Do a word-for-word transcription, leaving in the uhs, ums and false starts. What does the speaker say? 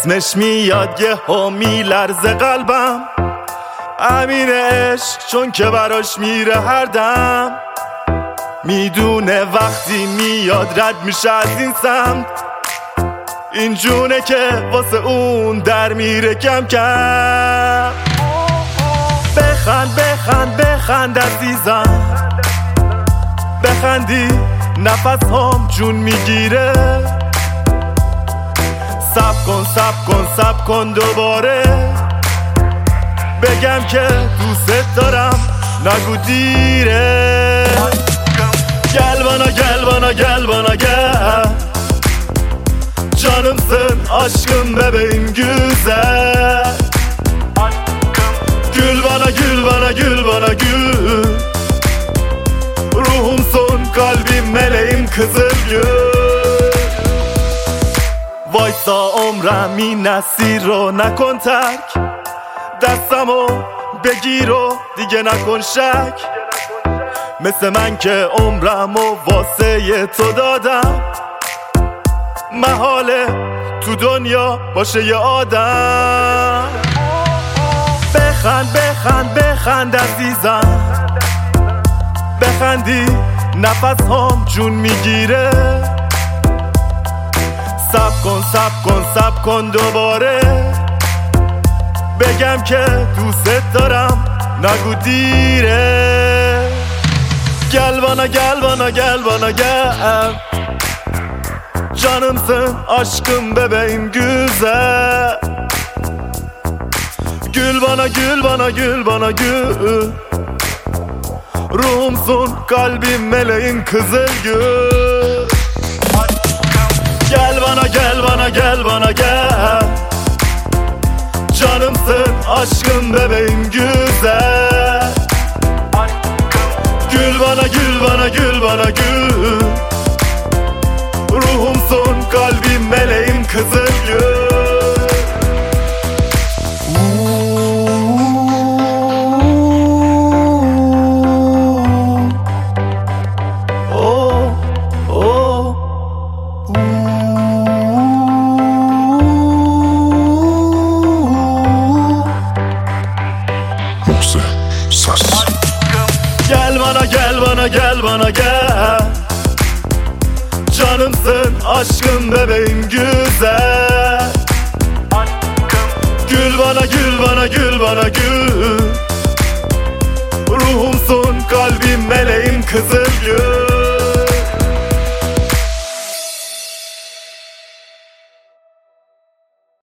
اسمش میاد یه ها میلرزه قلبم، امین عشق چون که براش میره هر دم. میدونه وقتی میاد رد میشه از این سمت، این جونه که واسه اون در میره کم کم. بخند بخند بخند عزیزم، بخندی نفس هم جون میگیره. سب کن سب کن سب کن دوباره، بگم که دوست دارم نگو دیره. گلبانا گلبانا گلبانا گل، canımsın aşkım bebeğim güzel. Gül bana gül bana gül bana gül, ruhumsun kalbim meleğim kızıl gül. Vaysa عمرم این نسیر رو نکن ترک، دستمو بگیر و دیگه نکن شک. مثل من که عمرمو واسه تو دادم، محاله تو دنیا باشه یه آدم. بخند بخند بخند عزیزم، بخندی نفس هم جون میگیره. سب کن سب کن سب کن دوباره، بگم که دوست دارم نگو دیره. گل bana gel bana gel bana gel، canımsın aşkım bebeğim güzel. Gül bana gül bana gül bana gül, ruhumsun kalbim meleğin kızıl gül. Gel bana gel bana gel bana gel, canımsın aşkım bebeğim güzel. Gül bana gül bana gül bana gül, ruhumsun kalbim meleğim kızıl gül. Gel bana gel bana gel bana gel, canımsın aşkım bebeğim güzel. Gül bana gül bana gül bana gül, ruhumsun kalbim meleğim kızıl gül.